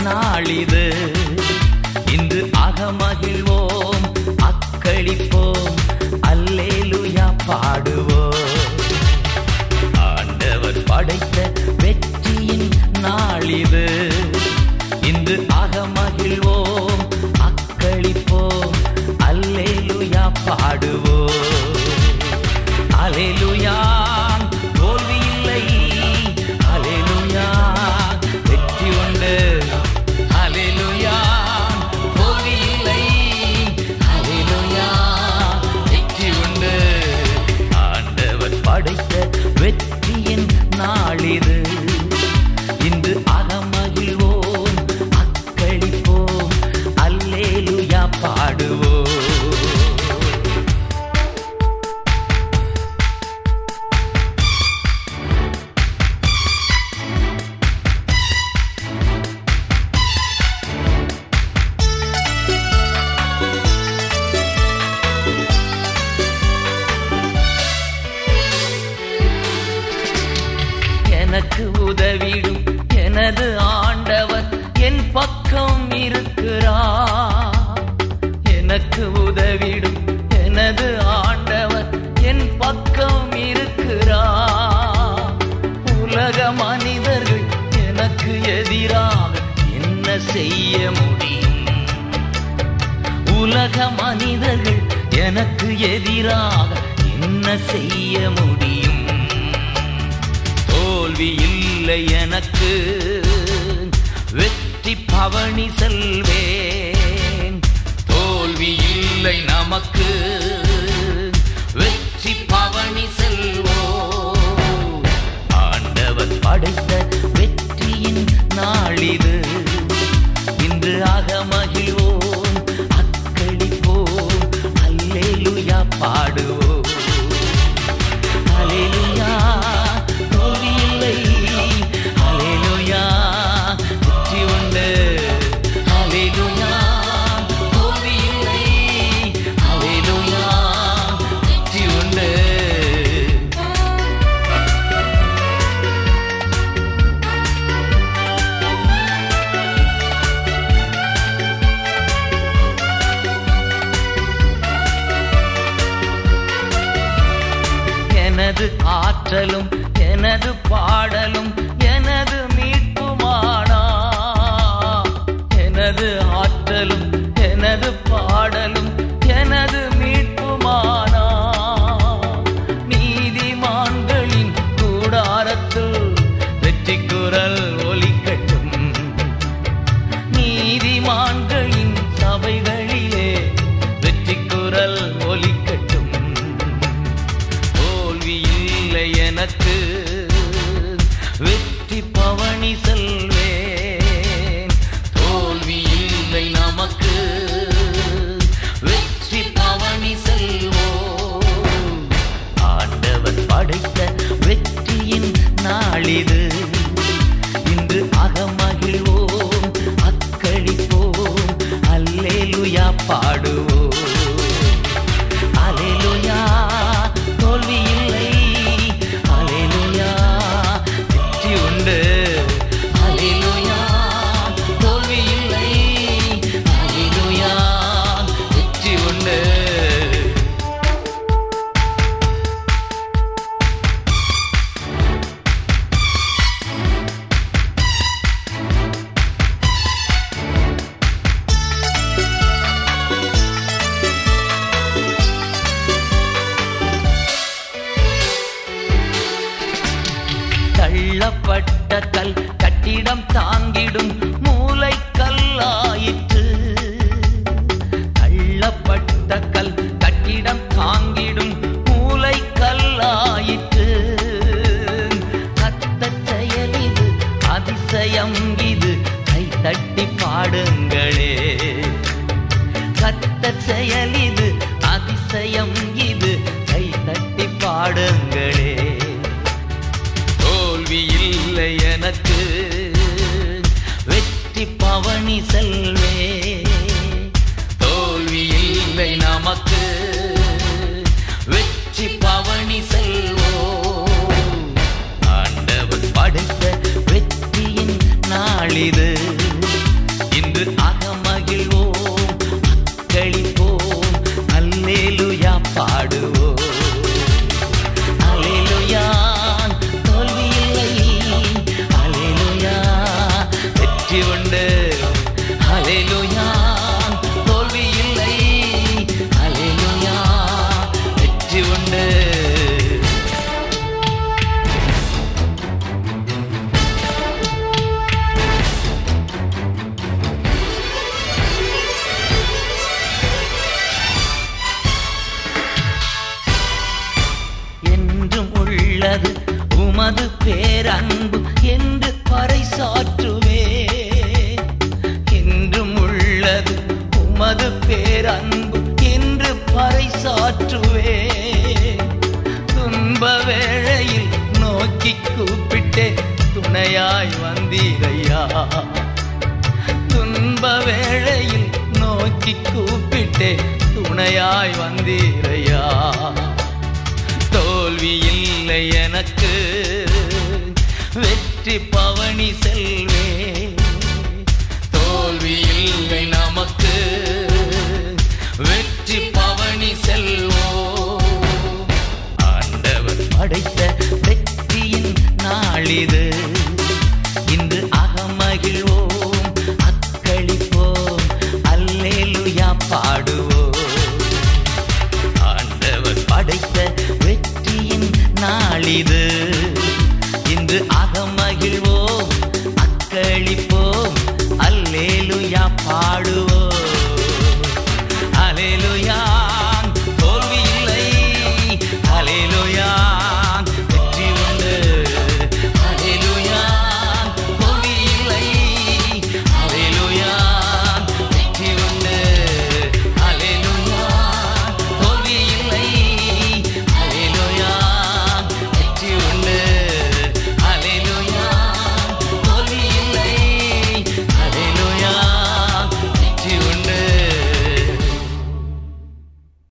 நாளிது. இன்று அகமகிழ்வோம், அக்களிப்போம், அல்லேலூயா பாடுவோம். ஆண்டவர் படைத்த வெற்றியின் நாளிது. இன்று அகமகிழ்வோம், அக்களிப்போம், அல்லேலூயா பாடுவோம். அல்லேலூயா தோல்வி இல்லை, அல்லேலூயா வெற்றி உண்டு. அல்லேலூயா தோல்வி இல்லை, அல்லேலூயா வெற்றி உண்டு. ஆண்டவர் படைத்த வெற்றியின் நாளிது. இன்று அகமகிழ்வோம், அக்களிப்போம், அல்லேலூயா பாடுவோம். எனக்கு உதவிடும் எனது ஆண்டவர் என் பக்கம் இருக்கிறார். எனக்கு உதவிடும் எனது ஆண்டவர் என் பக்கம் இருக்கிறார். உலக மனிதர்கள் எனக்கு எதிராக என்ன செய்ய முடியும்? உலக மனிதர்கள் எனக்கு எதிராக என்ன செய்ய முடியும்? தோல்வி இல்லை எனக்கு, வெற்றி பவனி செல்வேன். தோல்வி இல்லை நமக்கு, வெற்றி பவனி செல்வோம். ஆண்டவர் படைத்த வெற்றியின் நாளிது. இன்று அகமகிழ்வோம், அக்களிப்போம், அல்லேலூயா பாடுவோம். அல்லேலூயா தோல்வி இல்லை, அல்லேலூயா வெற்றி உண்டு. அல்லேலூயா தோல்வி இல்லை, அல்லேலூயா வெற்றி உண்டு. எனது ஆற்றலும் எனது பாடலும் எனது மீட்புமானா. எனது ஆற்றலும் எனது பாடலும் எனது மீட்புமானா. நீதிமான்களின் கூடாரத்தில் வெற்றி குரல் ஒலிக்கட்டும். நீதிமான்களின் சபைகளிலே வெற்றி குரல் ஒலிக்கட்டும். தோல்வி இல்லை எனக்கு, வெற்றி பவனி செல்வேன். தோல்வி இல்லை நமக்கு, வெற்றி பவனி செல்வோம். ஆண்டவர் படைத்த வெற்றியின் நாளிது. இன்று அகமகிழ்வோம், அக்களிப்போம், அல்லேலூயா பாடுவோம். அல்லேலூயா தோல்வி இல்லை, அல்லேலூயா வெற்றி உண்டு. அல்லேலூயா தோல்வி இல்லை, அல்லேலூயா வெற்றி உண்டு. தள்ளப்பட்ட கல் கட்டிடம் தாங்கிடும் மூலைக்கல்லாயிற்று. தள்ளப்பட்ட கல் கட்டிடம் தாங்கிடும் மூலைக்கல்லாயிற்று. கர்த்தர் செயல் இது, அதிசயம் இது, கை தட்டி பாடுங்களே. கர்த்தர் செயல் இது, அதிசயம் இது, கை தட்டி பாடுங்களே. தோல்வி இல்லை எனக்கு, வெற்றி பவனி செல்வே. தோல்வி இல்லை நமக்கு, வெற்றி பவனி செல்வோம். ஆண்டவர் படைத்த வெற்றியின் நாளிது. உமது பேரன்பு என்று பறைசாற்றுவே. என்றும் உள்ளது உமது பேரன்பு என்று பறைசாற்றுவே. துன்ப வேளையில் நோக்கி கூப்பிட்டே துணையாய் வந்தீரையா. துன்ப வேளையில் நோக்கி கூப்பிட்டே துணையாய் வந்தீரையா. தோல்வி இல்லை எனக்கு, வெற்றி பவனி செல்வே. தோல்வி இல்லை நமக்கு, வெற்றி பவனி செல்வோம். ஆண்டவர் படைத்த வெற்றியின் நாளிது.